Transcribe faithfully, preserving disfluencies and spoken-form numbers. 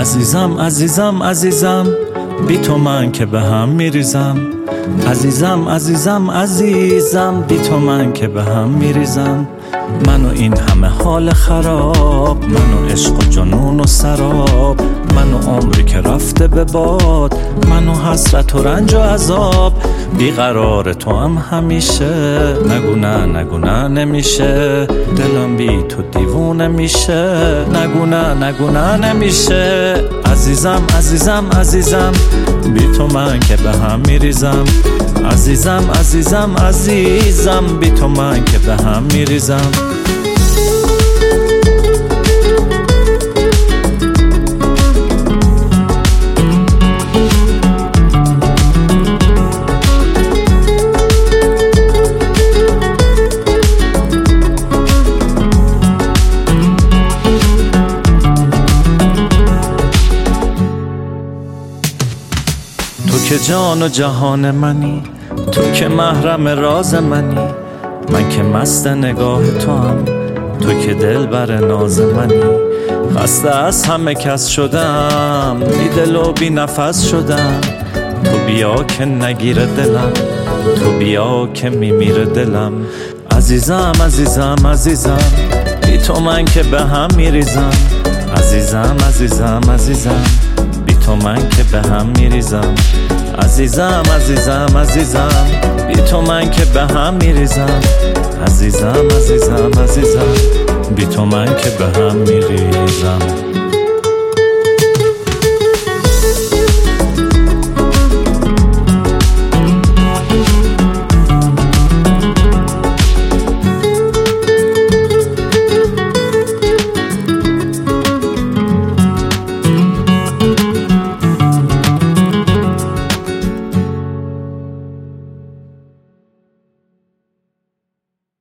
عزیزم عزیزم عزیزم بی تو من که به هم میریزم. عزیزم عزیزم عزیزم بی تو من که به هم میریزم. من و این همه حال خراب، من و عشق و جنون و سراب، من و عمری که رفته به باد، من و حسرت و رنج و عذاب. بیقرار تو هم همیشه، نگو نه نگو نه نمیشه، دلم بی تو دیوونه میشه، نگو نه نگو نه نمیشه. عزیزم عزیزم عزیزم بی تو من که به هم میریزم. عزیزم عزیزم عزیزم بی تو من که به هم میریزم. تو که جان و جهان منی، تو که محرم راز منی، من که مست نگاه تو هم، تو که دل بر ناز منی. خسته از همه کس شدم، بی دل و بی نفس شدم. تو بیا که نگیره دلم، تو بیا که میمیره دلم. عزیزم عزیزم عزیزم بی تو من که به هم میریزم. عزیزم عزیزم عزیزم بی تو من که به هم میریزم. عزیزم عزیزم عزیزم بی تو من که به هم میریزم. عزیزم عزیزم عزیزم بی تو من که به هم میریزم.